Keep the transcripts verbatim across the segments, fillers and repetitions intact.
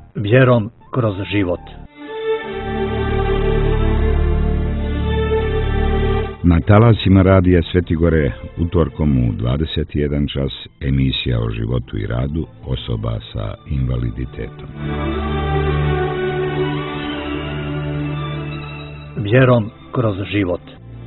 Vjerom kroz život. Na talasima radija Svetigore utorkom u dvadeset jedan čas emisija o životu i radu osoba sa invaliditetom. Vjerom kroz život.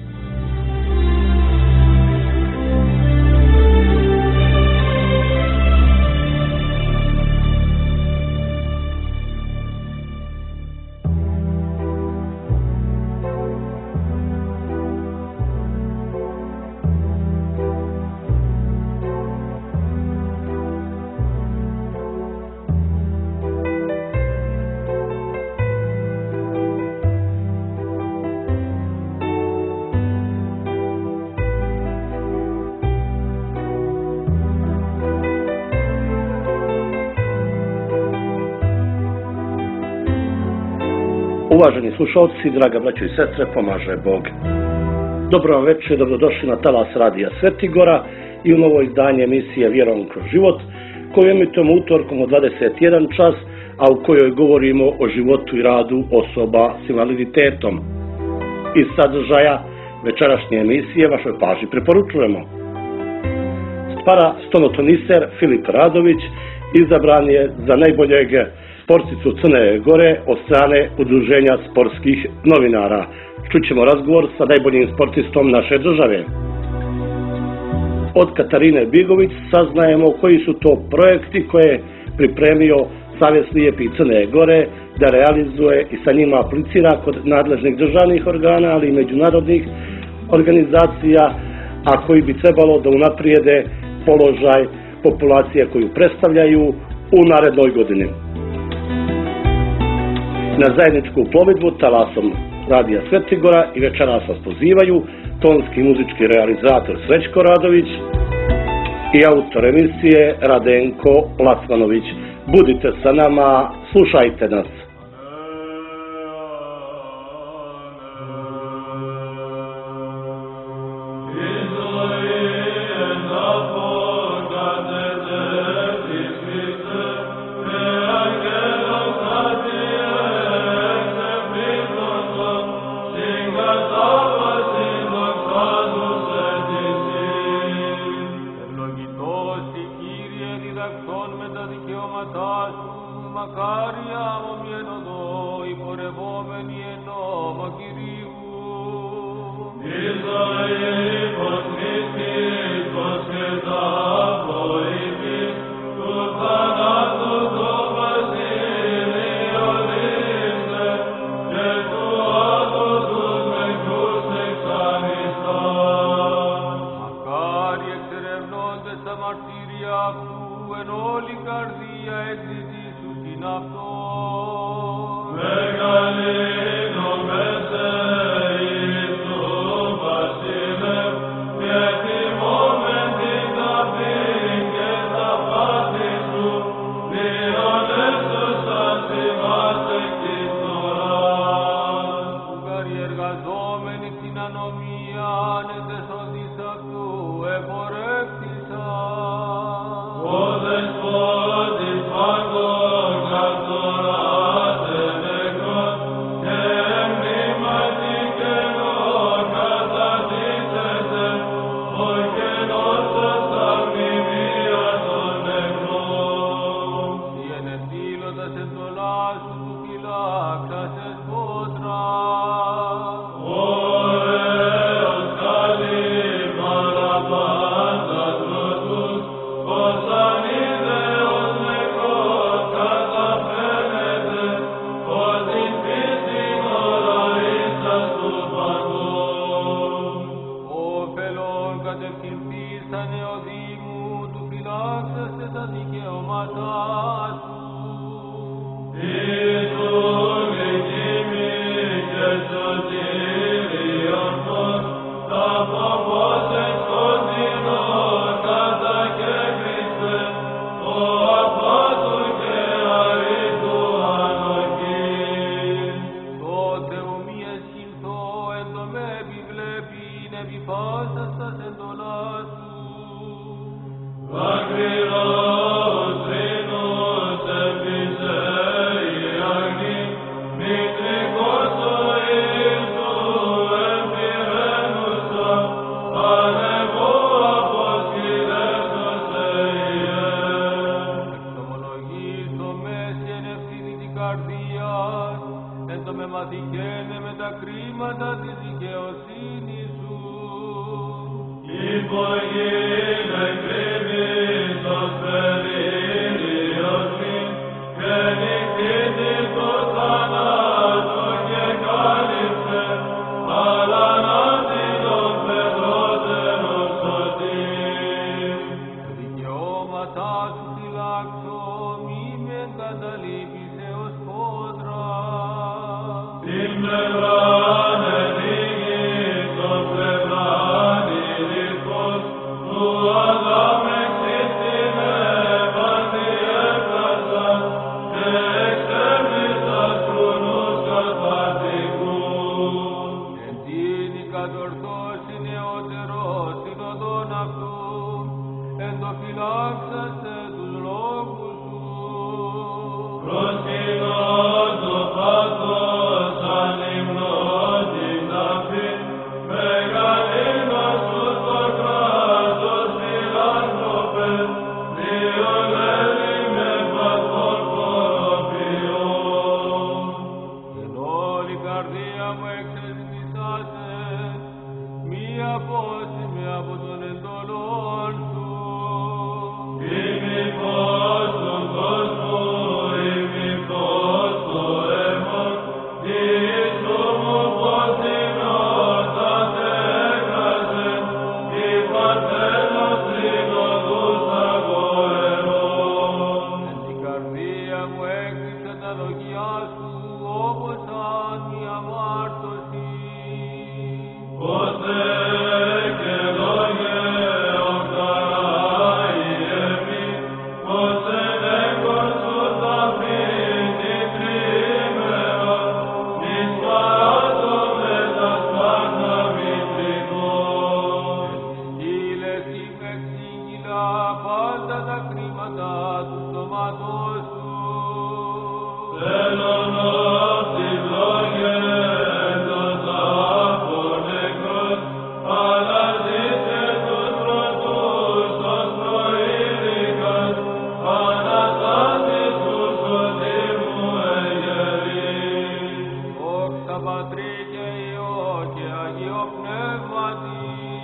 Uvaženi slušalci, draga braćo i sestre, pomaže Bog. Dobro vam večer, dobrodošli na talas radija Svetigora i u novo izdanje emisije Vjerom kroz život, koju emitujemo utorkom u dvadeset jedan čas, a u kojoj govorimo o životu i radu osoba s invaliditetom. Iz sadržaja večerašnje emisije vašoj pažnji preporučujemo. Spara stonotoniser Filip Radović izabran je za najboljeg sporticu Crne Gore od strane Udruženja sportskih novinara. Čućemo razgovor sa najboljim sportistom naše države. Od Katarine Bigović saznajemo koji su to projekti koje je pripremio Savez slijepih Crne Gore da realizuje i sa njima aplicira kod nadležnih državnih organa, ali i međunarodnih organizacija, a koji bi trebalo da unaprijede položaj populacije koju predstavljaju u narednoj godini. Na zajedničku plovidbu talasom radija Svetigora i večeras vas pozivaju tonski i muzički realizator Srećko Radović i autor emisije Radenko Lacmanović. Budite sa nama, slušajte nas. Agri τυχαίνε με τα κρίματα της δικαιοσύνης σου. Υπογίνε κρύβεις ως περίδιος μη, και νικήτης το θανάτο και κάλυψε, αλλά να τον πεδρότερο σωτήρ. Δικαιώματα σου φυλάξω, μη με εγκαταλείπεις έως πότρα. Την πλευράν ενίγης, τον πλευράν ειδικός, του Αδάμ εξίστηνε παντή έπλασαν, και εξέμνησαν του νους κατπατικούς. Εν τίνη κατορθώσει νεότερος την οδόν αυτού, εν το φυλάξαστε τους λόγους σου. Προσκυνών το πάθος σαν υμνών την ταφή, μεγαλύνος σου το κράτος φιλάνθρωπε, διολεύει με παθών κοροπιών. Εν όλη καρδία μου εξεσμισάσε, μη απόσυμε από τον εντολόν σου. Ημιπός του κόσμου, ημιπός το αίμον, εις του μου πως υμνότατε έκραζε, η Παρθένος τρινοδούς αγωερών. Εν την καρδία μου έκρυψε τα λογιά σου, όπως αν μια αμάρτωση. Ποτε και λόγε οχταρά η εμμή, πως εν έγκον σου θα φύγει τρίμερα, εις παράτομε τα σπάρνα μητρικών. Στήλες είμαι εξήγηλα πάντα τα κρίματα του στόματός σου. Θέλον ώστης λόγε εντός άφων νεκρός, αλλά ζήσε τους πρωτούς ως προείδικας, αναστάσεις του σωτήρ μου εγερείς. Δόξα Πατρί και Υιό και Αγίο Πνεύματι.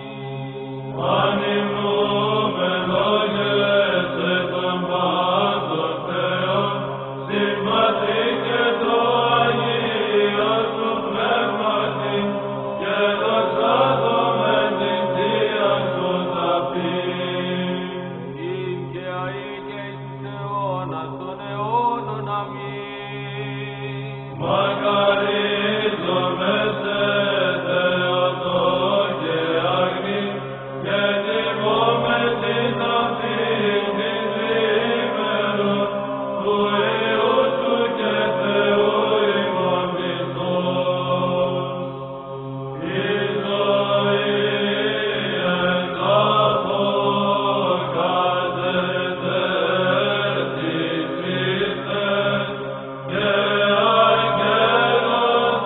Ανυμνούμε λόγε σε τον πάντων Θεόν, στην Πατρί και το Αγίο σου Πνεύματι, και δοξάζομαι την Θεία σου ταφή. Ειν και αεί και εις τους αιώνας των αιώνων. Αμήν. Μακαρίζομαι σε Θεοτό και αγνή, και τιμώμε την ταφή την τρίμερον, του Υιού σου και Θεού ημών πιστός. Η ζωή εν αποκάζεται στις πίστες, και αγγέλος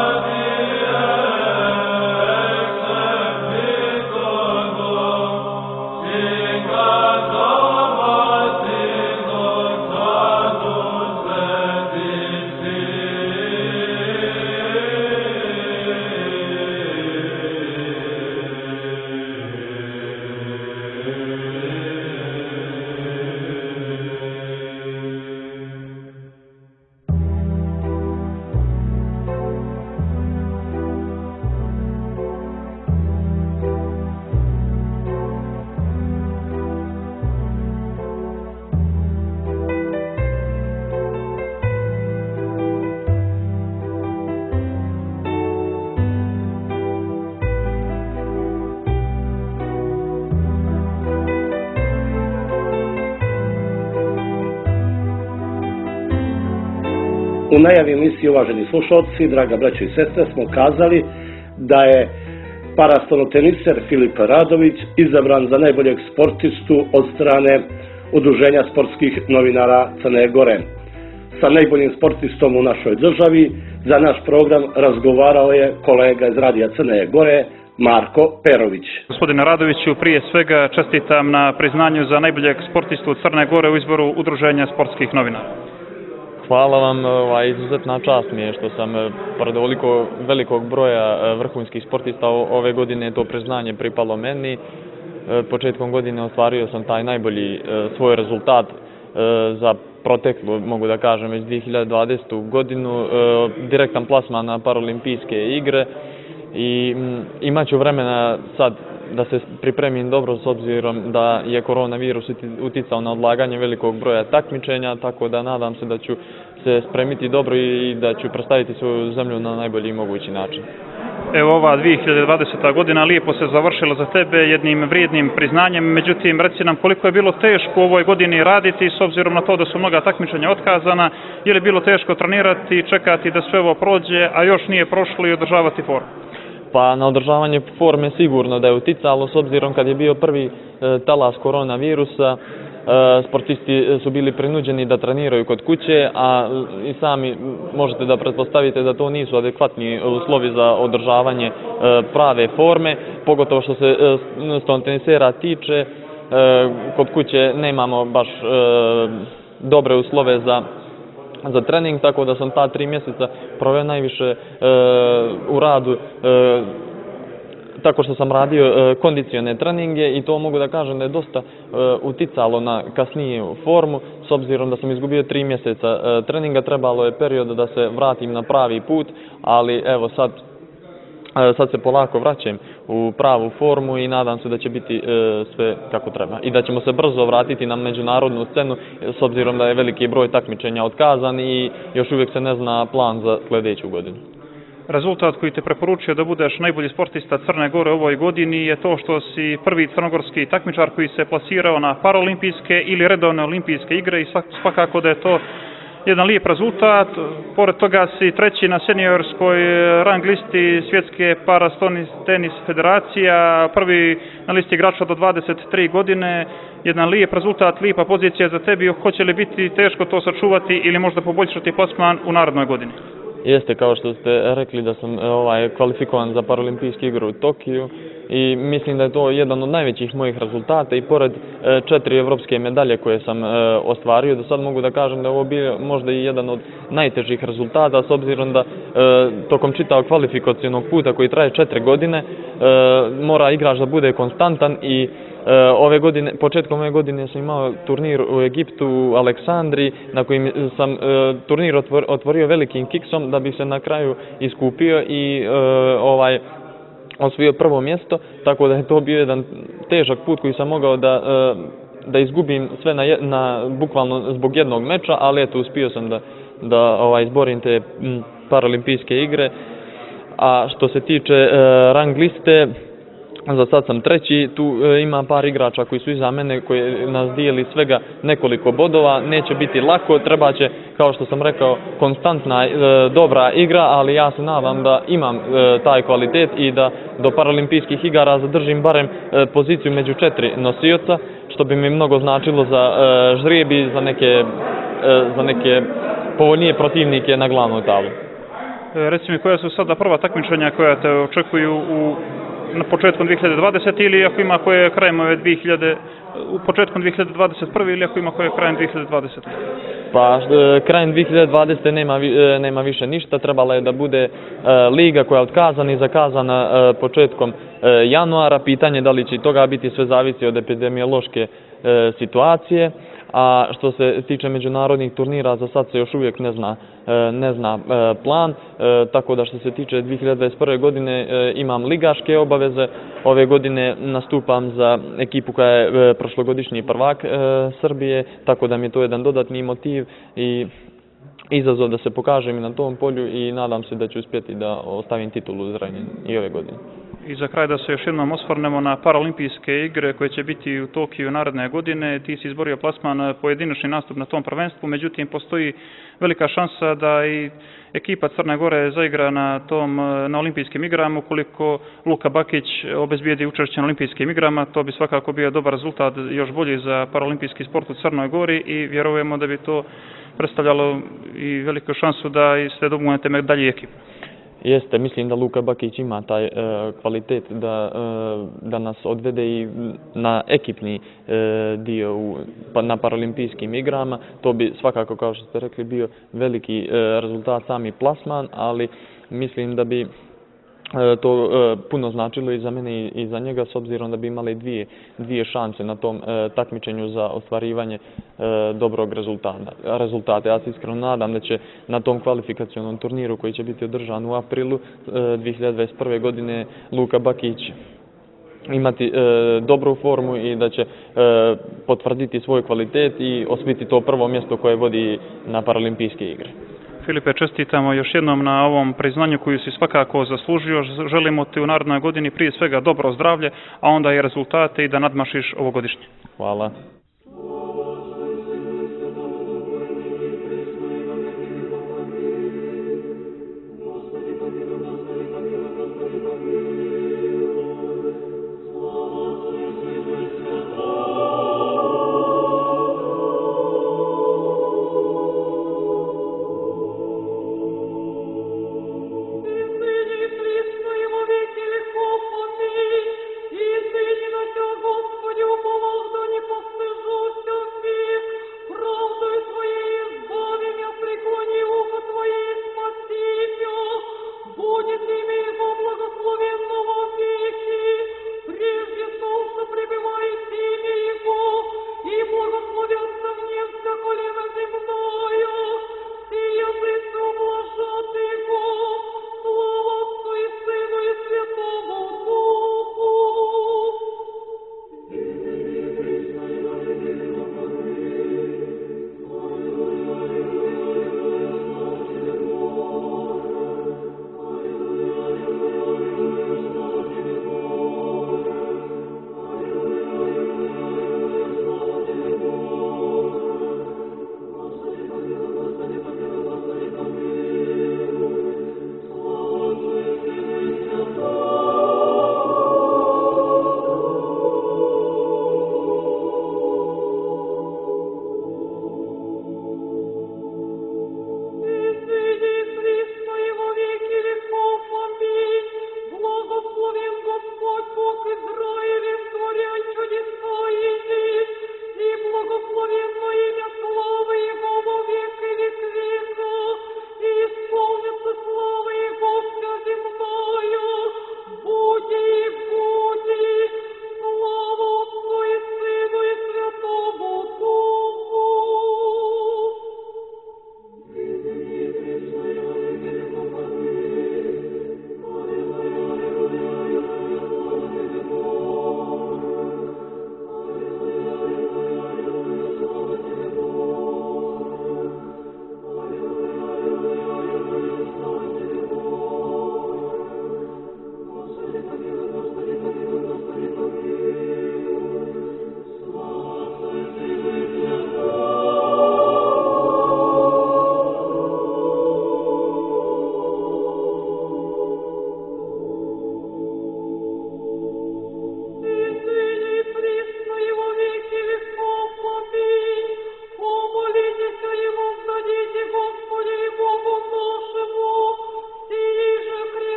U najavi emisije, uvaženi slušalci, draga braćo i sestre, smo kazali da je parastonoteniser Filip Radović izabran za najboljeg sportistu od strane Udruženja sportskih novinara Crne Gore. Sa najboljim sportistom u našoj državi za naš program razgovarao je kolega iz Radija Crne Gore, Marko Perović. Gospodine Radoviću, prije svega čestitam na priznanju za najboljeg sportistu Crne Gore u izboru Udruženja sportskih novinara. Hvala vam, ovaj, izuzetna čast mi je što sam pored ovoliko velikog broja vrhunskih sportista ove godine to priznanje pripalo meni. Početkom godine ostvario sam taj najbolji svoj rezultat za proteklu, mogu da kažem, već dvije hiljade dvadesetu godinu, direktan plasman na Paralimpijske igre i imat ću vremena sad da se pripremim dobro s obzirom da je koronavirus uticao na odlaganje velikog broja takmičenja, tako da nadam se da ću se spremiti dobro i da ću predstaviti svoju zemlju na najbolji mogući način. Evo, ova dvije hiljade dvadeseta godina lijepo se završila za tebe jednim vrijednim priznanjem, međutim reci nam koliko je bilo teško u ovoj godini raditi s obzirom na to da su mnoga takmičenja otkazana, je li bilo teško trenirati, čekati da sve ovo prođe, a još nije prošlo i održavati formu? Pa na održavanje forme sigurno da je uticalo s obzirom kad je bio prvi e, talas koronavirusa, e, sportisti su bili prinuđeni da treniraju kod kuće, a i sami možete da pretpostavite da to nisu adekvatni uslovi za održavanje e, prave forme, pogotovo što se e, ston tenisera tiče, e, kod kuće nemamo baš e, dobre uslove za za trening, tako da sam ta tri mjeseca proveo najviše e, u radu e, tako što sam radio e, kondicione treninge i to mogu da kažem da je dosta e, uticalo na kasniju formu, s obzirom da sam izgubio tri mjeseca e, treninga, trebalo je period da se vratim na pravi put, ali evo sad Sad se polako vraćam u pravu formu i nadam se da će biti e, sve kako treba. I da ćemo se brzo vratiti na međunarodnu scenu s obzirom da je veliki broj takmičenja otkazan i još uvijek se ne zna plan za sljedeću godinu. Rezultat koji te preporučio da budeš najbolji sportista Crne Gore u ovoj godini je to što si prvi crnogorski takmičar koji se plasirao na Paralimpijske ili redovne olimpijske igre i svakako da je to jedan lijep rezultat. Pored toga si treći na seniorskoj rang listi Svjetske paratenis federacija, prvi na listi igrača do dvadeset tri godine. Jedan lijep rezultat, lijepa pozicija za tebi. Hoće li biti teško to sačuvati ili možda poboljšati plasman u narednoj godini? Jeste, kao što ste rekli da sam ovaj, kvalifikovan za Paralimpijske igre u Tokiju i mislim da je to jedan od najvećih mojih rezultata i pored e, četiri evropske medalje koje sam e, ostvario, do sad mogu da kažem da je ovo bio možda i jedan od najtežih rezultata s obzirom da e, tokom čitavog kvalifikacionog puta koji traje četiri godine e, mora igrač da bude konstantan i Ove godine, početkom ove godine sam imao turnir u Egiptu, u Aleksandriji, na kojim sam e, turnir otvor, otvorio velikim kiksom da bi se na kraju iskupio i e, ovaj osvojio prvo mjesto, tako da je to bio jedan težak put koji sam mogao da, e, da izgubim sve na, na bukvalno zbog jednog meča, ali eto uspio sam da, da ovaj, izborim te m, Paralimpijske igre. A što se tiče e, rang liste, za sad sam treći, tu e, ima par igrača koji su iza mene, koji nas dijeli svega nekoliko bodova, neće biti lako, treba će, kao što sam rekao, konstantna, e, dobra igra, ali ja se nadam da imam e, taj kvalitet i da do Paralimpijskih igara zadržim barem e, poziciju među četiri nosioca, što bi mi mnogo značilo za e, žrijeb za neke, e, za neke povoljnije protivnike na glavnoj tabli. E, reci mi, koja su sada prva takmičenja koja te očekuju u na početkom dvije hiljade dvadesete ili ako ima koje krajem ove dvije hiljade, u početkom dvije hiljade dvadeset prve ili ako ima koje krajem dvije hiljade dvadesete? Pa krajem dvije hiljade dvadesete nema, nema više ništa, trebala je da bude e, liga koja je otkazana i zakazana e, početkom e, januara, pitanje da li će toga biti sve zavisi od epidemiološke e, situacije. A što se tiče međunarodnih turnira, za sad se još uvijek ne zna, ne zna plan, tako da što se tiče dvije hiljade dvadeset prve godine imam ligaške obaveze, ove godine nastupam za ekipu koja je prošlogodišnji prvak Srbije, tako da mi je to jedan dodatni motiv i izazov da se pokažem i na tom polju i nadam se da ću uspjeti da ostavim titulu u Zrenjaninu i ove godine. I za kraj da se još jednom osvrnemo na Paralimpijske igre koje će biti u Tokiju naredne godine. Ti si izborio plasman pojedinačni nastup na tom prvenstvu, međutim postoji velika šansa da i ekipa Crne Gore zaigra na tom na olimpijskim igrama. Ukoliko Luka Bakić obezbijedi učešće na olimpijskim igrama, to bi svakako bio dobar rezultat, još bolji za paralimpijski sport u Crnoj Gori i vjerujemo da bi to predstavljalo i veliku šansu da i sve domognete medalje ekipu. Jeste, mislim da Luka Bakić ima taj e, kvalitet da, e, da nas odvede i na ekipni e, dio u, pa, na paralimpijskim igrama. To bi svakako, kao što ste rekli, bio veliki e, rezultat, sami plasman, ali mislim da bi to puno značilo i za mene i za njega, s obzirom da bi imali dvije, dvije šanse na tom e, takmičenju za ostvarivanje e, dobrog rezultata. rezultata. Ja se iskreno nadam da će na tom kvalifikacionom turniru koji će biti održan u aprilu e, dvije hiljade dvadeset prve. godine Luka Bakić imati e, dobru formu i da će e, potvrditi svoj kvalitet i osvojiti to prvo mjesto koje vodi na paralimpijske igre. Filipe, čestitamo još jednom na ovom priznanju koju si svakako zaslužio. Želimo ti u narednoj godini prije svega dobro zdravlje, a onda i rezultate i da nadmašiš ovogodišnje. Hvala. Господи, уповал, да не постыдно.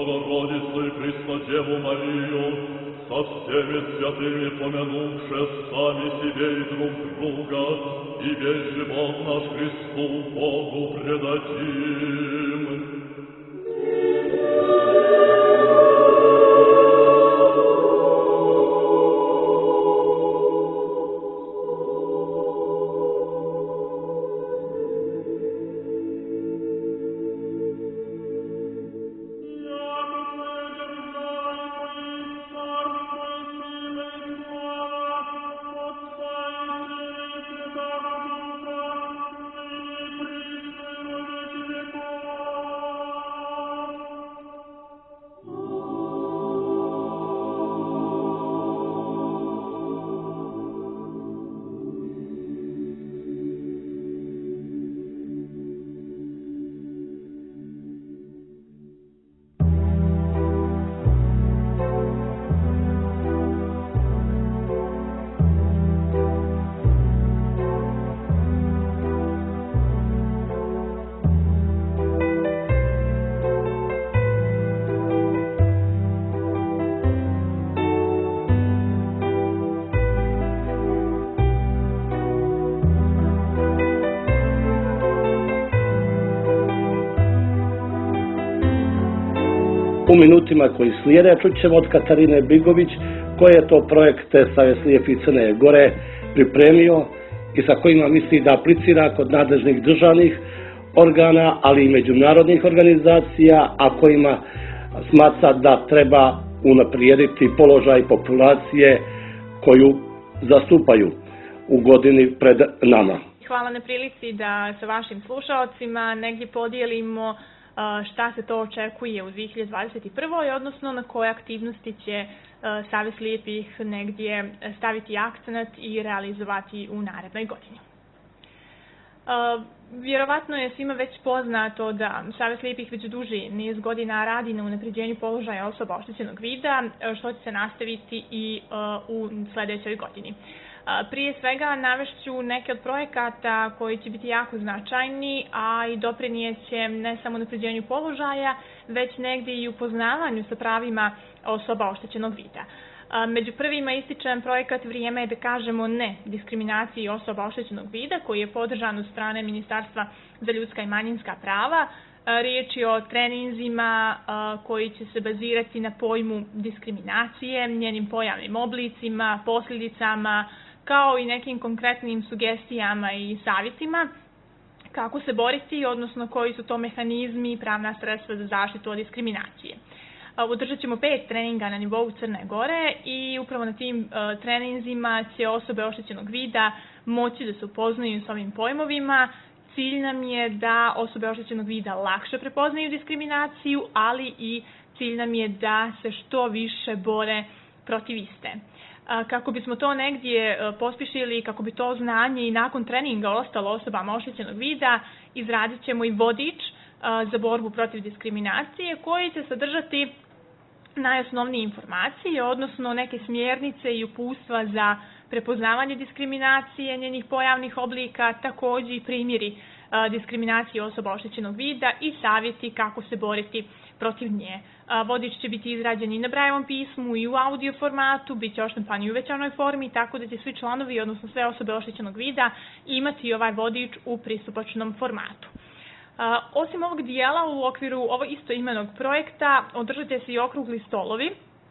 Bogorodicu i Pristodjevu Mariju, sa всеми святыми помянувши сами себе и друг друга, и весь живот наш Христу Богу предадим. U minutima koji slijede čućemo od Katarine Bigović koje je to projekte Savez slijepih Crne Gore pripremio i sa kojima misli da aplicira kod nadležnih državnih organa, ali i međunarodnih organizacija, a kojima smatra da treba unaprijediti položaj populacije koju zastupaju u godini pred nama. Hvala na prilici da sa vašim slušalcima negdje podijelimo šta se to očekuje u dvije hiljade dvadeset prvoj. odnosno na koje aktivnosti će Savez slijepih negdje staviti akcenat i realizovati u narednoj godini. Vjerovatno je svima već poznato da Savez slijepih već duži niz godina radi na unapređenju položaja osoba oštećenog vida, što će se nastaviti i u sljedećoj godini. Prije svega navešću neke od projekata koji će biti jako značajni, a i doprinijeće ne samo unapređenju položaja, već negdje i upoznavanju sa pravima osoba oštećenog vida. Među prvima ističem projekat Vrijeme je da kažemo ne diskriminaciji osoba oštećenog vida, koji je podržan od strane Ministarstva za ljudska i manjinska prava. Riječ je o treninzima koji će se bazirati na pojmu diskriminacije, njenim pojavnim oblicima, posljedicama, kao i nekim konkretnim sugestijama i savjetima kako se boriti, odnosno koji su to mehanizmi i pravna sredstva za zaštitu od diskriminacije. Održat ćemo pet treninga na nivou Crne Gore i upravo na tim treninzima će osobe oštećenog vida moći da se upoznaju s ovim pojmovima. Cilj nam je da osobe oštećenog vida lakše prepoznaju diskriminaciju, ali i cilj nam je da se što više bore protiv iste. Kako bismo to negdje pospješili, kako bi to znanje i nakon treninga ostalo osobama oštećenog vida, izradit ćemo i vodič za borbu protiv diskriminacije koji će sadržati najosnovnije informacije, odnosno neke smjernice i uputstva za prepoznavanje diskriminacije, njenih pojavnih oblika, također i primjeri diskriminacije osoba oštećenog vida i savjeti kako se boriti protiv nje. Vodič će biti izrađen i na Brailleovom pismu i u audio formatu, bit će oštampan i u uvećanoj formi, tako da će svi članovi, odnosno sve osobe oštećenog vida, imati ovaj vodič u pristupačnom formatu. Osim ovog dijela, u okviru ovog istoimenog projekta održat će se i okrugli stolovi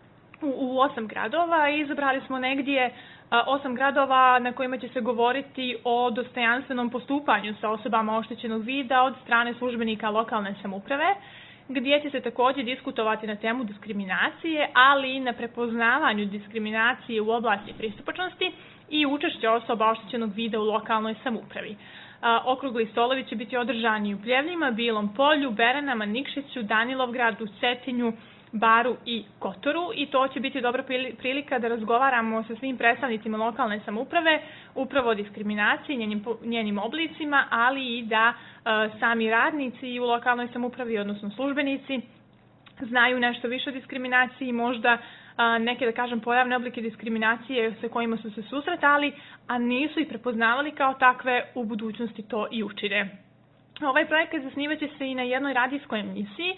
u osam gradova i izabrali smo negdje osam gradova na kojima će se govoriti o dostojanstvenom postupanju sa osobama oštećenog vida od strane službenika lokalne samouprave, gdje će se također diskutovati na temu diskriminacije, ali i na prepoznavanju diskriminacije u oblasti pristupačnosti i učešće osoba oštećenog vida u lokalnoj samoupravi. Okrugli stolovi će biti održani u Pljevljima, Bilom Polju, Beranama, Nikšiću, Danilovgradu, Cetinju, Baru i Kotoru i to će biti dobra prilika da razgovaramo sa svim predstavnicima lokalne samouprave upravo o diskriminaciji, njenim, njenim oblicima, ali i da e, sami radnici u lokalnoj samoupravi, odnosno službenici, znaju nešto više o diskriminaciji, možda a, neke, da kažem, pojavne oblike diskriminacije sa kojima su se susretali, a nisu ih prepoznavali kao takve, u budućnosti to i učine. Ovaj projekat zasnivat će se i na jednoj radijskoj emisiji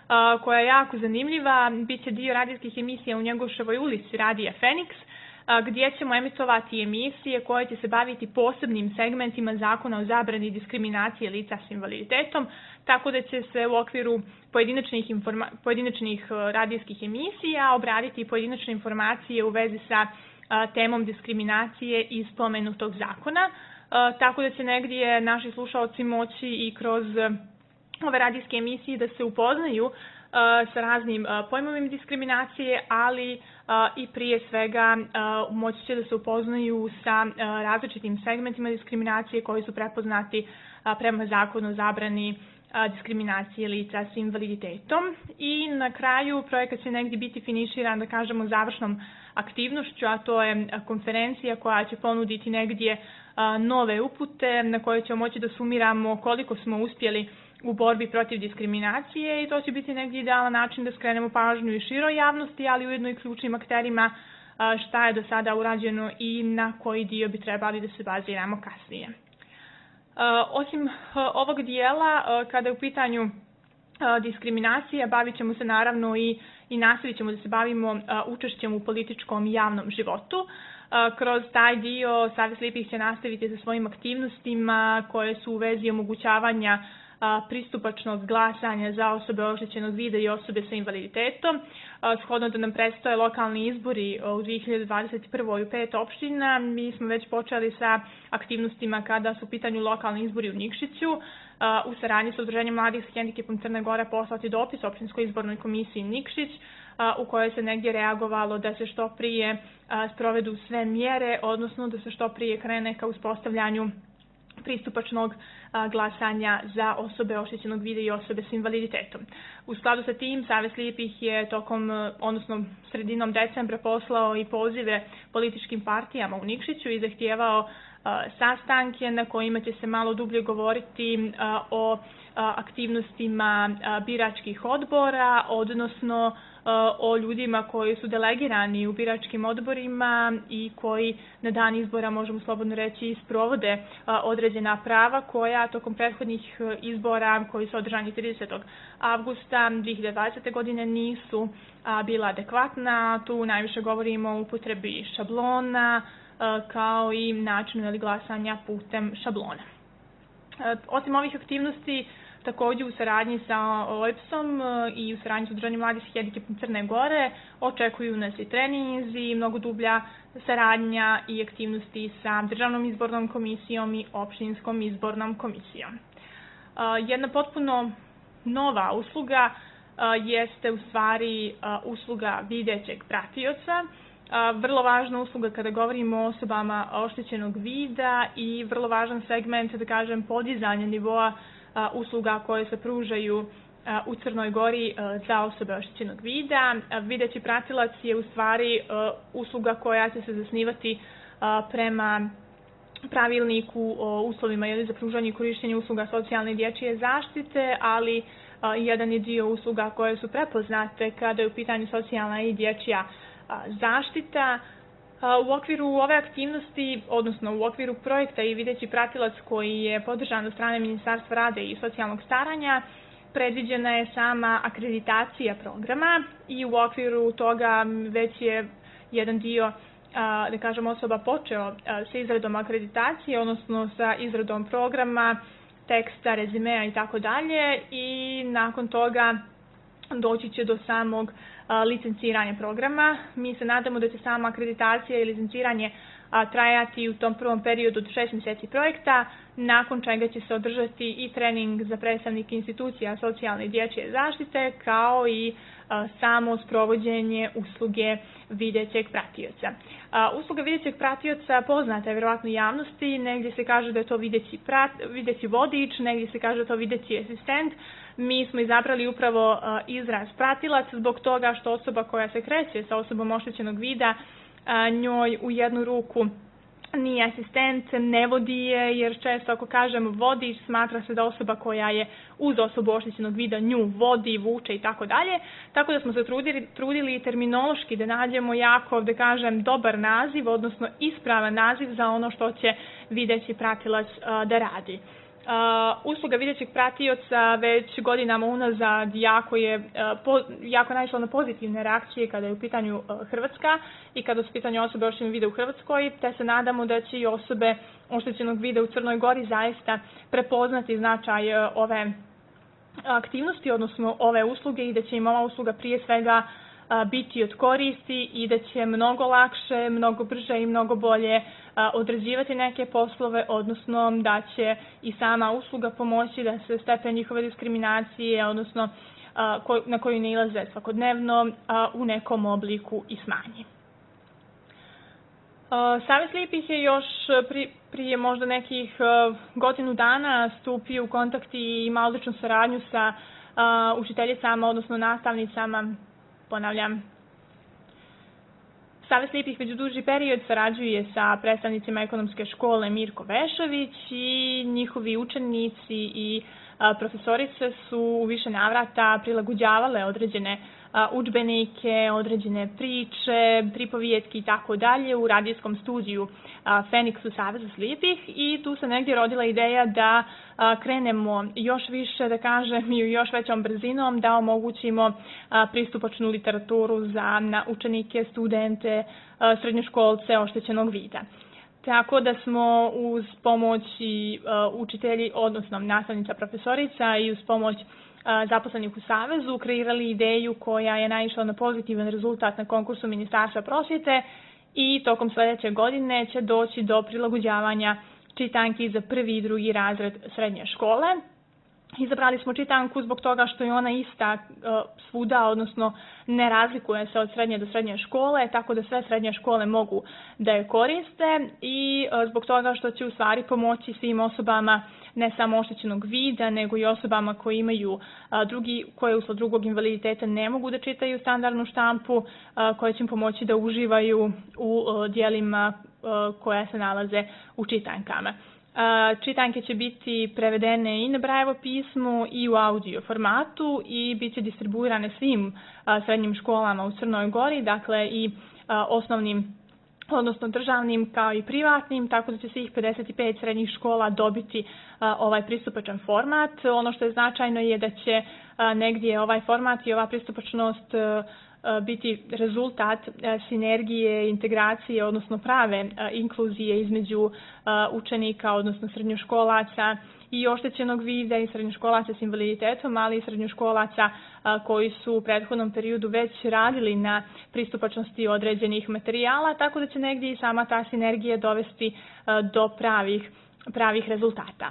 koja je jako zanimljiva. Biće dio radijskih emisija u Njegoševoj ulici Radija Feniks, gdje ćemo emitovati emisije koje će se baviti posebnim segmentima zakona o zabrani diskriminacije lica s invaliditetom, tako da će se u okviru pojedinačnih, informa- pojedinačnih radijskih emisija obraditi pojedinačne informacije u vezi sa a, temom diskriminacije iz spomenutog zakona, a, tako da će negdje naši slušaoci moći i kroz ove radijske emisije da se upoznaju sa raznim pojmovima diskriminacije, ali i prije svega moći će da se upoznaju sa različitim segmentima diskriminacije koji su prepoznati prema zakonu o zabrani diskriminacije lica s invaliditetom. I na kraju projekat će negdje biti finiširan, da kažemo, završnom aktivnošću, a to je konferencija koja će ponuditi negdje nove upute na koje ćemo moći da sumiramo koliko smo uspjeli u borbi protiv diskriminacije, i to će biti negdje idealan način da skrenemo pažnju i široj javnosti, ali ujedno i ključnim akterima šta je do sada urađeno i na koji dio bi trebali da se baziramo kasnije. Osim ovog dijela, kada je u pitanju diskriminacija, bavit ćemo se naravno i, i nastavit ćemo da se bavimo učešćem u političkom i javnom životu. Kroz taj dio Savez slijepih će nastaviti sa svojim aktivnostima koje su u vezi omogućavanja pristupačnog glasanja za osobe oštećenog vida i osobe sa invaliditetom. Shodno da nam predstoje lokalni izbori u dvije hiljade dvadeset prvoj u pet opština, mi smo već počeli sa aktivnostima kada su u pitanju lokalni izbori u Nikšiću. U saradnji sa Udruženjem mladih s hendikepom Crne Gore poslati dopis opštinskoj izbornoj komisiji Nikšić, u kojoj se negdje reagovalo da se što prije sprovedu sve mjere, odnosno da se što prije krene ka uspostavljanju pristupačnog glasanja za osobe oštećenog vida i osobe s invaliditetom. U skladu sa tim, Savez slijepih je tokom, odnosno sredinom decembra poslao i pozive političkim partijama u Nikšiću i zahtijevao sastanke na kojima će se malo dublje govoriti o aktivnostima biračkih odbora, odnosno o ljudima koji su delegirani u biračkim odborima i koji na dan izbora, možemo slobodno reći, sprovode određena prava koja tokom prethodnih izbora koji su održani tridesetog avgusta dvije hiljade dvadesete. godine nisu bila adekvatna. Tu najviše govorimo o upotrebi šablona kao i načinu glasanja putem šablona. Osim ovih aktivnosti, također u saradnji sa O E P S-om i u saradnji sa Udruženjem mladih s hendikepom Crne Gore očekuju nas i treninzi, mnogo dublja saradnja i aktivnosti sa Državnom izbornom komisijom i Opštinskom izbornom komisijom. Jedna potpuno nova usluga jeste u stvari usluga videćeg pratioca. Vrlo važna usluga kada govorimo o osobama oštećenog vida i vrlo važan segment, da kažem, podizanja nivoa usluga koje se pružaju u Crnoj Gori za osobe oštećenog vida. Videći pratilac je u stvari usluga koja će se zasnivati prema pravilniku o uslovima za pružanje i korištenje usluga socijalne i dječje zaštite, ali jedan je dio usluga koje su prepoznate kada je u pitanju socijalna i dječja zaštita. U okviru ove aktivnosti, odnosno u okviru projekta i videći pratilac koji je podržan od strane Ministarstva rada i socijalnog staranja, predviđena je sama akreditacija programa i u okviru toga već je jedan dio, da kažem, osoba počeo sa izradom akreditacije, odnosno sa izradom programa, teksta, rezimea i tako dalje, i nakon toga doći će do samog licenciranja programa. Mi se nadamo da će sama akreditacija i licenciranje trajati u tom prvom periodu od šest mjeseci projekta, nakon čega će se održati i trening za predstavnike institucija socijalne i dječje zaštite, kao i samo sprovođenje usluge videćeg pratioca. Usluga videćeg pratioca poznata je vjerovatno javnosti, negdje se kaže da je to videći, prat, videći vodič, negdje se kaže da je to videći asistent. Mi smo izabrali upravo izraz pratilac zbog toga što osoba koja se kreće sa osobom oštećenog vida, njoj u jednu ruku nije asistent, ne vodi je, jer često ako kažem vodič, smatra se da osoba koja je uz osobu oštećenog vida nju vodi, vuče i tako dalje. Tako da smo se trudili, trudili terminološki da nađemo jako, da kažem, dobar naziv, odnosno ispravan naziv za ono što će videći pratilac da radi. usluga videćeg pratioca već godinama unazad jako je po, jako naišla na pozitivne reakcije kada je u pitanju Hrvatska i kada su u pitanju osobe oštećenog vida u Hrvatskoj, te se nadamo da će i osobe oštećenog vida u Crnoj Gori zaista prepoznati značaj ove aktivnosti, odnosno ove usluge, i da će im ova usluga prije svega biti od koristi i da će mnogo lakše, mnogo brže i mnogo bolje odrađivati neke poslove, odnosno da će i sama usluga pomoći da se stepen njihove diskriminacije, odnosno na koju nailaze svakodnevno, u nekom obliku i smanji. Savez slijepih je još pri, prije možda nekih godinu dana stupio u kontakt i ima odličnu saradnju sa učiteljicama, odnosno nastavnicama. Ponavljam, Savez slijepih već duži period sarađuje sa predstavnicima ekonomske škole Mirko Vešović i njihovi učenici i profesorice su u više navrata prilagođavale određene udžbenike, određene priče, pripovijetke i tako dalje u radijskom studiju Feniksu Saveza slijepih, i tu se negdje rodila ideja da krenemo još više, da kažem, i još većom brzinom da omogućimo pristupačnu literaturu za učenike, studente, srednjoškolce oštećenog vida. Tako da smo uz pomoć i učitelji, odnosno nastavnica profesorica, i uz pomoć zaposlenih u Savezu kreirali ideju koja je naišla na pozitivan rezultat na konkursu Ministarstva prosvjete, i tokom sljedeće godine će doći do prilagođavanja čitanki za prvi i drugi razred srednje škole. Izabrali smo čitanku zbog toga što je ona ista svuda, odnosno ne razlikuje se od srednje do srednje škole, tako da sve srednje škole mogu da je koriste, i zbog toga što će u stvari pomoći svim osobama ne samo oštećenog vida, nego i osobama koji imaju drugi, koje usled drugog invaliditeta ne mogu da čitaju standardnu štampu, koje će im pomoći da uživaju u dijelima koja se nalaze u čitankama. Čitanke će biti prevedene i na Brajevo pismo i u audio formatu i bit će distribuirane svim srednjim školama u Crnoj Gori, dakle i osnovnim, odnosno državnim kao i privatnim, tako da će svih pedeset pet srednjih škola dobiti ovaj pristupačan format. Ono što je značajno je da će negdje ovaj format i ova pristupačnost biti rezultat sinergije, integracije, odnosno prave inkluzije između učenika, odnosno srednjoškolaca i oštećenog vida i srednjoškolaca s invaliditetom, ali i srednjoškolaca koji su u prethodnom periodu već radili na pristupačnosti određenih materijala, tako da će negdje i sama ta sinergija dovesti do pravih, pravih rezultata.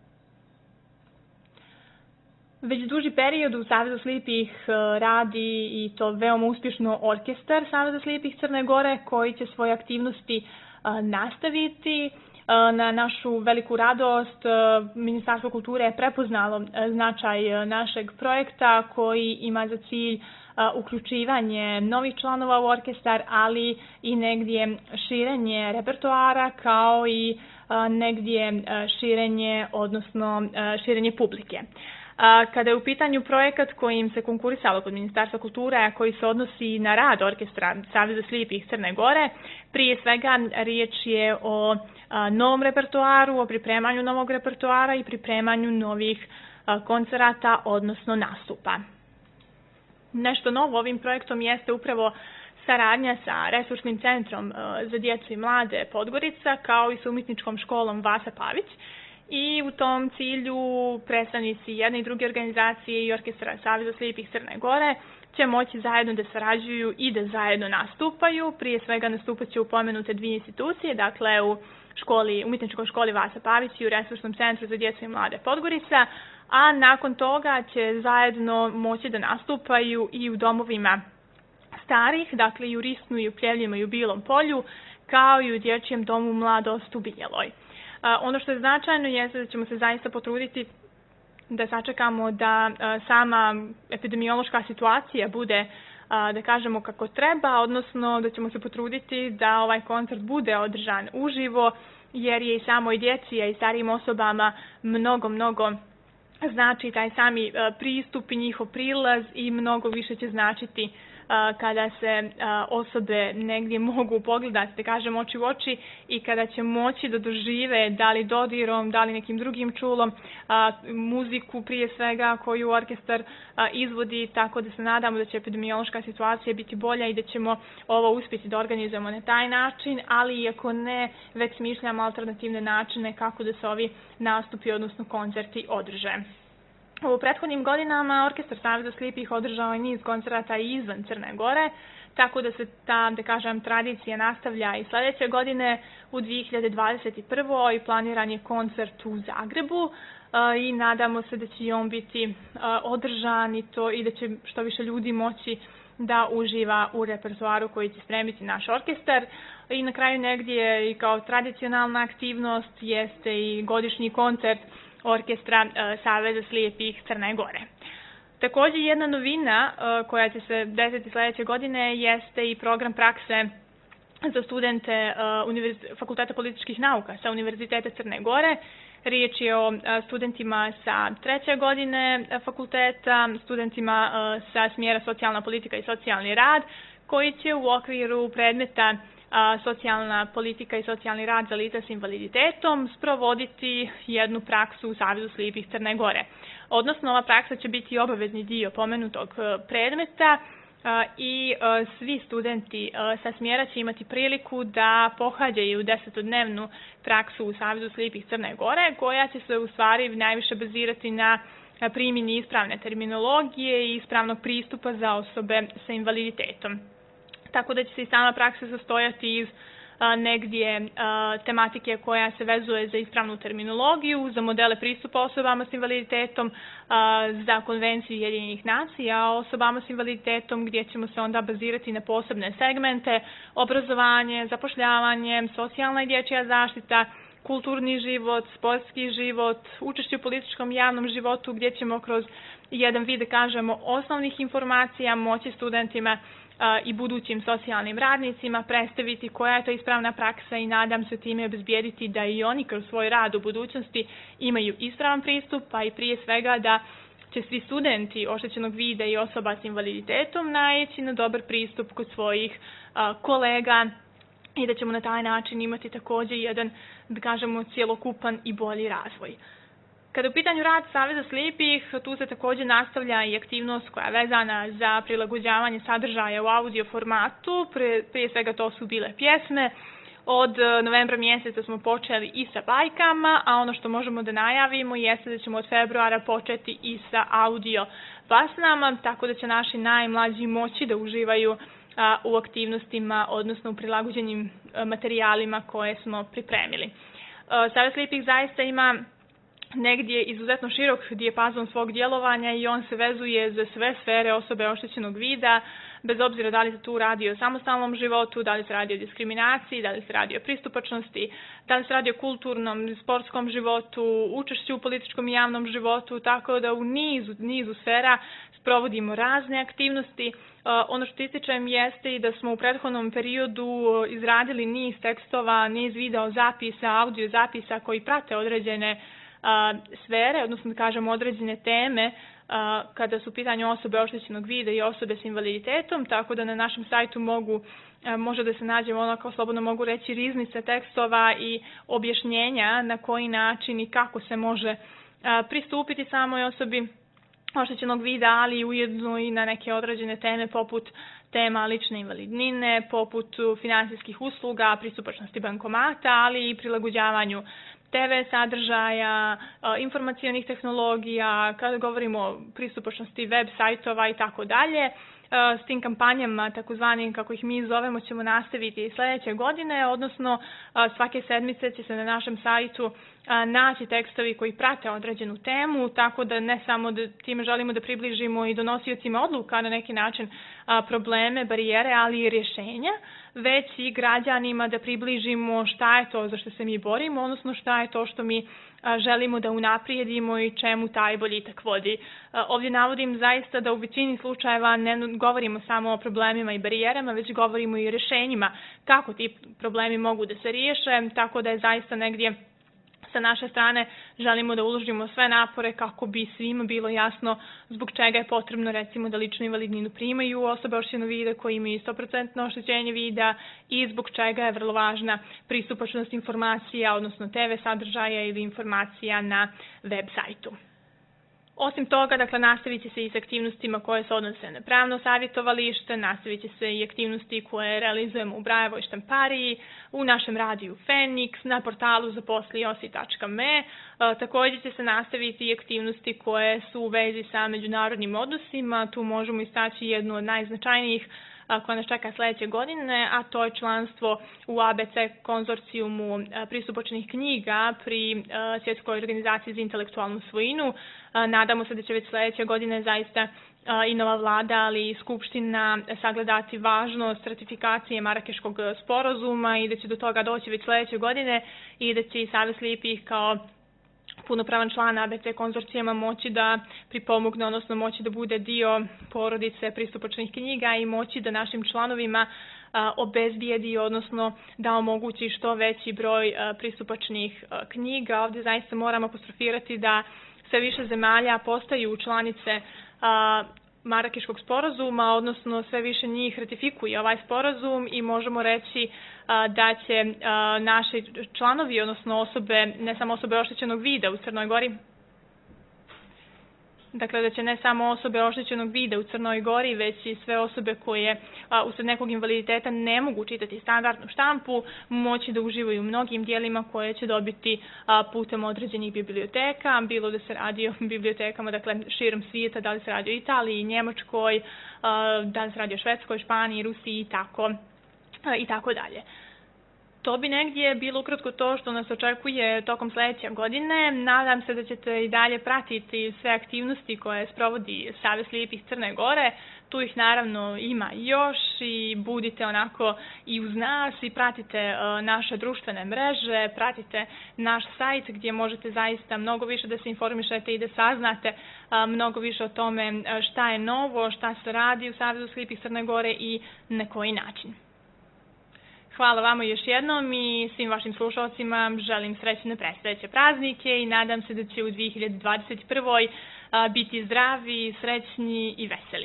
Već duži period u Savezu slijepih radi, i to veoma uspješno, orkestar Saveza slijepih Crne Gore, koji će svoje aktivnosti nastaviti. Na našu veliku radost Ministarstvo kulture je prepoznalo značaj našeg projekta koji ima za cilj uključivanje novih članova u orkestar, ali i negdje širenje repertoara, kao i negdje širenje, odnosno širenje publike. Kada je u pitanju projekat kojim se konkurisalo kod Ministarstva kulture, a koji se odnosi na rad orkestra Saveza slijepih Crne Gore, prije svega riječ je o novom repertoaru, o pripremanju novog repertoara i pripremanju novih koncerata, odnosno nastupa. Nešto novo ovim projektom jeste upravo saradnja sa Resursnim centrom za djecu i mlade Podgorica, kao i sa umjetničkom školom Vasa Pavić. I u tom cilju predstavnici jedne i druge organizacije i orkestra Saveza slijepih Crne Gore će moći zajedno da sarađuju i da zajedno nastupaju. Prije svega nastupat će u pomenute dvije institucije, dakle u školi, umjetničkoj školi Vasa Pavić i u Resursnom centru za djecu i mlade Podgorica, a nakon toga će zajedno moći da nastupaju i u domovima starih, dakle i u Risnu i u Pljevljima i u Bilom Polju, kao i u dječjem domu Mladost u Bijeloj. Ono što je značajno jeste da ćemo se zaista potruditi da sačekamo da sama epidemiološka situacija bude, da kažemo, kako treba, odnosno da ćemo se potruditi da ovaj koncert bude održan uživo, jer je i samoj djeci i starijim osobama mnogo, mnogo znači taj sami pristup i njihov prilaz i mnogo više će značiti kada se osobe negdje mogu pogledati, da kažem, oči u oči i kada će moći da dožive, da li dodirom, da li nekim drugim čulom, muziku prije svega koju orkestar izvodi, tako da se nadamo da će epidemiološka situacija biti bolja i da ćemo ovo uspjeti da organizujemo na taj način, ali iako ne, već smišljamo alternativne načine kako da se ovi nastupi, odnosno koncerti održe. U prethodnim godinama Orkestar Saveza slijepih održao je niz koncerata i izvan Crne Gore, tako da se ta, da kažem, tradicija nastavlja i sljedeće godine. U dvije hiljade dvadeset prvoj planiran je koncert u Zagrebu i nadamo se da će i on biti održan i, to, i da će što više ljudi moći da uživa u repertoaru koji će spremiti naš orkestar. I na kraju negdje i kao tradicionalna aktivnost jeste i godišnji koncert Orkestra Saveza slijepih Crne Gore. Također jedna novina koja će se desiti sljedeće godine jeste i program prakse za studente Fakulteta političkih nauka sa Univerziteta Crne Gore. Riječ je o studentima sa treće godine fakulteta, studentima sa smjera socijalna politika i socijalni rad, koji će u okviru predmeta socijalna politika i socijalni rad za lica s invaliditetom sprovoditi jednu praksu u Savezu slijepih Crne Gore. Odnosno, ova praksa će biti obavezni dio pomenutog predmeta i svi studenti sa smjera će imati priliku da pohađaju desetodnevnu praksu u Savezu slijepih Crne Gore, koja će se u stvari najviše bazirati na primjeni ispravne terminologije i ispravnog pristupa za osobe sa invaliditetom. Tako da će se i sama praksa sastojati iz a, negdje a, tematike koja se vezuje za ispravnu terminologiju, za modele pristupa osobama s invaliditetom, a, za konvenciju Ujedinjenih nacija o osobama s invaliditetom, gdje ćemo se onda bazirati na posebne segmente: obrazovanje, zapošljavanje, socijalna i dječja zaštita, kulturni život, sportski život, učešće u političkom i javnom životu, gdje ćemo kroz jedan vid, da kažemo, osnovnih informacija moći studentima i budućim socijalnim radnicima predstaviti koja je to ispravna praksa i nadam se time obezbijediti da i oni kroz svoj rad u budućnosti imaju ispravan pristup, pa i prije svega da će svi studenti oštećenog vida i osoba s invaliditetom naići na dobar pristup kod svojih kolega i da ćemo na taj način imati također jedan, da kažemo, cjelokupan i bolji razvoj. Kada u pitanju rad Saveza slijepih, tu se također nastavlja i aktivnost koja je vezana za prilagođavanje sadržaja u audio formatu. Prije svega to su bile pjesme. Od novembra mjeseca smo počeli i sa bajkama, a ono što možemo da najavimo jeste da ćemo od februara početi i sa audio basnama, tako da će naši najmlađi moći da uživaju u aktivnostima, odnosno u prilagođenim materijalima koje smo pripremili. Savez slijepih zaista ima negdje izuzetno širok dijapazon svog djelovanja i on se vezuje za sve sfere osobe oštećenog vida, bez obzira da li se tu radi o samostalnom životu, da li se radi o diskriminaciji, da li se radi o pristupačnosti, da li se radi o kulturnom, sportskom životu, učešću u političkom i javnom životu, tako da u nizu, nizu sfera provodimo razne aktivnosti. Ono što ističem jeste i da smo u prethodnom periodu izradili niz tekstova, niz video zapisa, audio zapisa koji prate određene sfere, odnosno da kažemo određene teme kada su u pitanju osobe oštećenog vida i osobe s invaliditetom, tako da na našem sajtu mogu, može da se nađe, ono kao slobodno mogu reći, riznice tekstova i objašnjenja na koji način i kako se može pristupiti samoj osobi oštećenog vida, ali ujedno i na neke određene teme poput tema lične invalidnine, poput finansijskih usluga, pristupačnosti bankomata, ali i prilagođavanju te ve sadržaja, informacionih tehnologija, kada govorimo o pristupačnosti web sajtova i tako dalje. S tim kampanjama, takozvanim kako ih mi zovemo, ćemo nastaviti i sljedeće godine, odnosno svake sedmice će se na našem sajtu naći tekstovi koji prate određenu temu, tako da ne samo da time želimo da približimo i donosiocima odluka na neki način probleme, barijere, ali i rješenja, već i građanima da približimo šta je to za što se mi borimo, odnosno šta je to što mi želimo da unaprijedimo i čemu taj boljitak vodi. Ovdje navodim zaista da u većini slučajeva ne govorimo samo o problemima i barijerama, već govorimo i o rješenjima kako ti problemi mogu da se riješe, tako da je zaista negdje Sa naše strane želimo da uložimo sve napore kako bi svima bilo jasno zbog čega je potrebno recimo da ličnu invalidninu primaju osobe oštećenog vida koji imaju sto posto oštećenje vida i zbog čega je vrlo važna pristupačnost informacija, odnosno te ve sadržaja ili informacija na web sajtu. Osim toga, dakle, nastavit će se i s aktivnostima koje se odnose na pravno savjetovalište, nastavit će se i aktivnosti koje realizujemo u Brajevoj štampariji, u našem radiju Feniks, na portalu zaposli osi tačka me. Također će se nastaviti i aktivnosti koje su u vezi sa međunarodnim odnosima. Tu možemo istaći jednu od najznačajnijih koja nas čeka sledeće godine, a to je članstvo u a be ce konzorcijumu pristupačnih knjiga pri Svjetskoj organizaciji za intelektualnu svojinu. Nadamo se da će već sledeće godine zaista i nova vlada, ali i Skupština sagledati važnost ratifikacije Marakeškog sporazuma i da će do toga doći već sledeće godine i da će i Savez slijepih kao punopravan član a be ce konzorcijama moći da pripomogne, odnosno moći da bude dio porodice pristupačnih knjiga i moći da našim članovima obezbijedi, odnosno da omogući što veći broj pristupačnih knjiga. Ovdje zaista moramo apostrofirati da sve više zemalja postaju članice Marakeškog sporazuma, odnosno sve više njih ratifikuje ovaj sporazum i možemo reći da će naši članovi, odnosno osobe, ne samo osobe oštećenog vida u Crnoj Gori, dakle da će ne samo osobe oštećenog vida u Crnoj Gori, već i sve osobe koje usled nekog invaliditeta ne mogu čitati standardnu štampu, moći da uživaju u mnogim dijelima koje će dobiti putem određenih biblioteka, bilo da se radi o bibliotekama, dakle širom svijeta, da li se radi o Italiji, Njemačkoj, da li se radi o Švedskoj, Španiji, Rusiji i tako, i tako dalje. To bi negdje bilo ukratko to što nas očekuje tokom sledeće godine. Nadam se da ćete i dalje pratiti sve aktivnosti koje sprovodi Savez slijepih Crne Gore. Tu ih naravno ima još i budite onako i uz nas i pratite naše društvene mreže, pratite naš sajt gdje možete zaista mnogo više da se informišete i da saznate mnogo više o tome šta je novo, šta se radi u Savezu slijepih Crne Gore i na koji način. Hvala vama još jednom i svim vašim slušalcima želim srećne predstojeće praznike i nadam se da će u dvije hiljade dvadeset prvoj biti zdravi, srećni i veseli.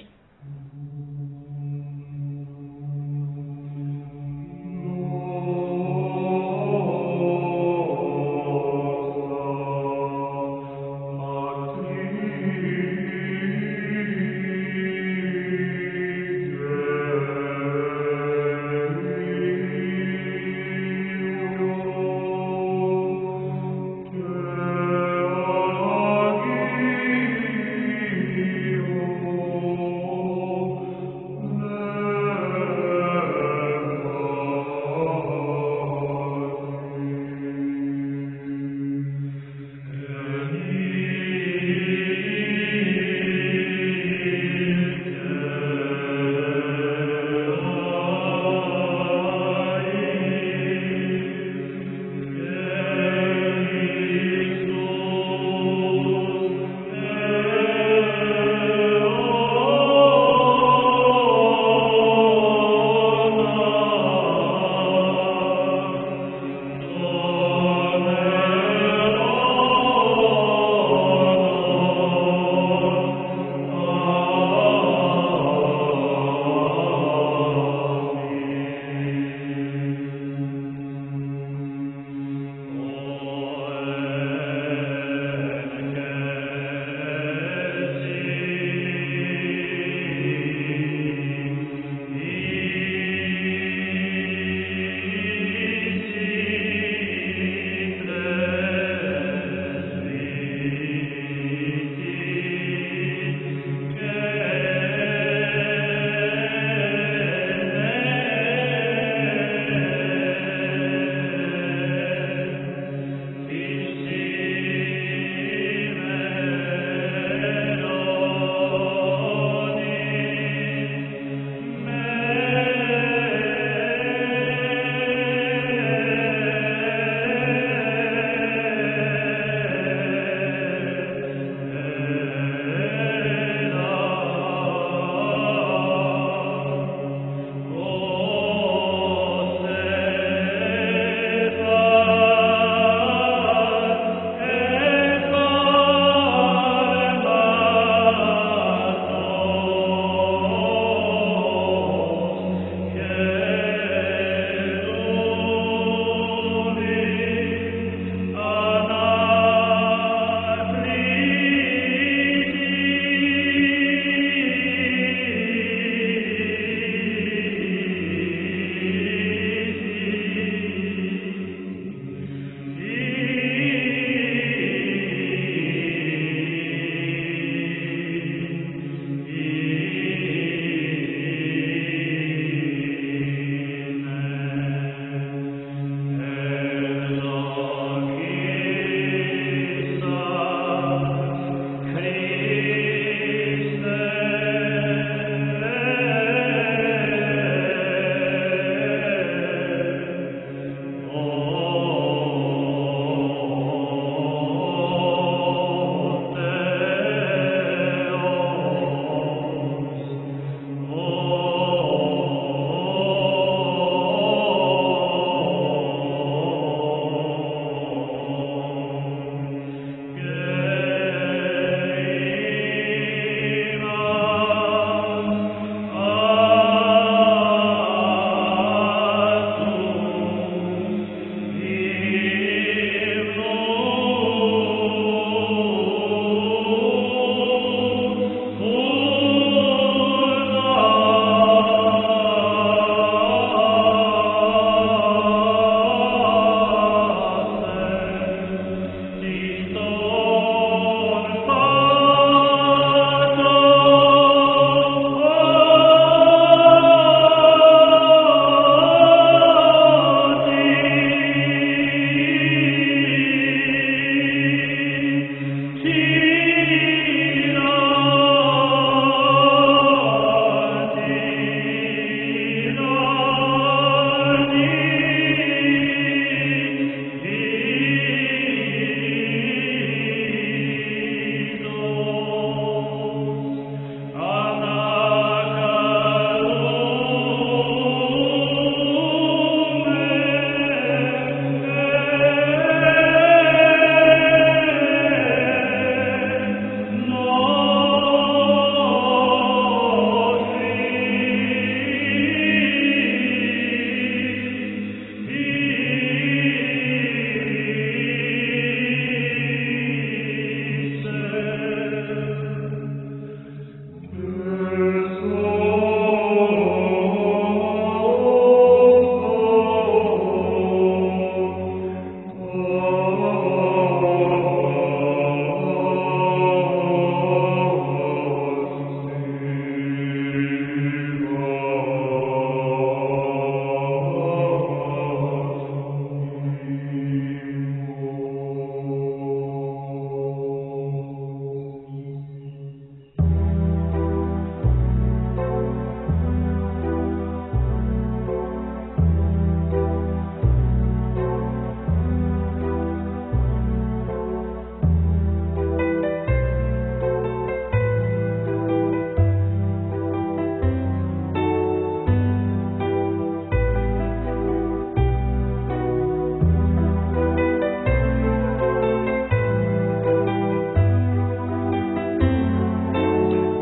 Oh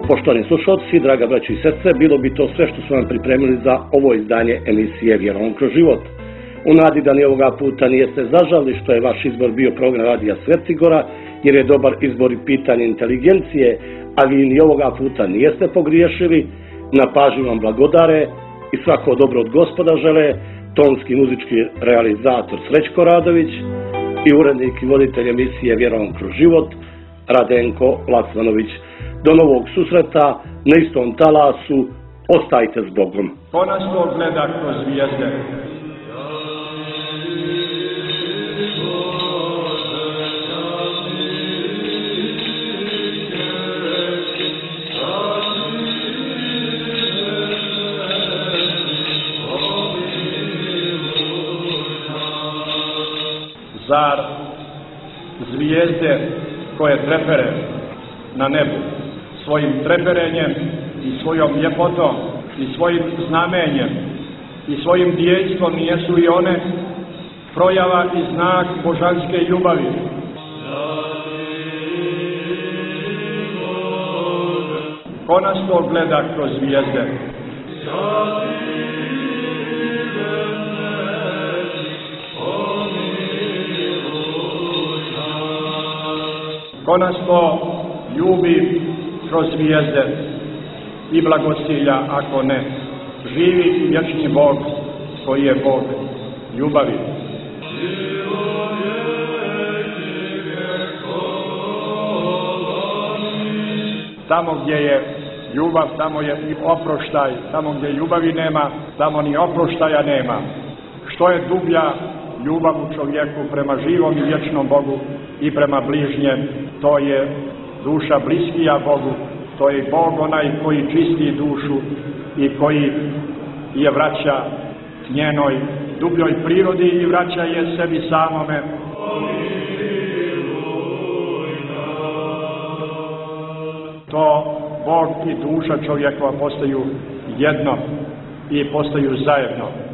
poštovani slušalci, draga braćo i sestre, bilo bi to sve što smo vam pripremili za ovo izdanje emisije Vjerom kroz život. U nadi da ni ovoga puta nijeste zažali što je vaš izbor bio program Radija Svetigora, jer je dobar izbor i pitanje inteligencije, a vi ni ovoga puta nijeste pogriješili, na pažnju vam blagodare i svako dobro od Gospoda žele tonski muzički realizator Srećko Radović i urednik i voditelj emisije Vjerom kroz život Radenko Lacmanović. Do novog susreta na istom talasu, ostajte s Bogom. Ko nas to gleda kroz zvijezde? Zar zvijezde koje trepere na nebu svojim treperenjem i svojom ljepotom i svojim znamenjem i svojim djejstvom jesu i one projava i znak božanske ljubavi? Ko nas to gleda kroz zvijezde? Ko nas to ljubi kroz zvijezde i blagosilja, ako ne, živi i vječni Bog koji je Bog ljubavi. Tamo gdje je ljubav, tamo je i oproštaj, tamo gdje ljubavi nema, tamo ni oproštaja nema. Što je dublja ljubav u čovjeku prema živom i vječnom Bogu i prema bližnjem, to je duša bliskija Bogu, to je Bog onaj koji čisti dušu i koji je vraća njenoj dubljoj prirodi i vraća je sebi samome. To Bog i duša čovjekova postaju jedno i postaju zajedno.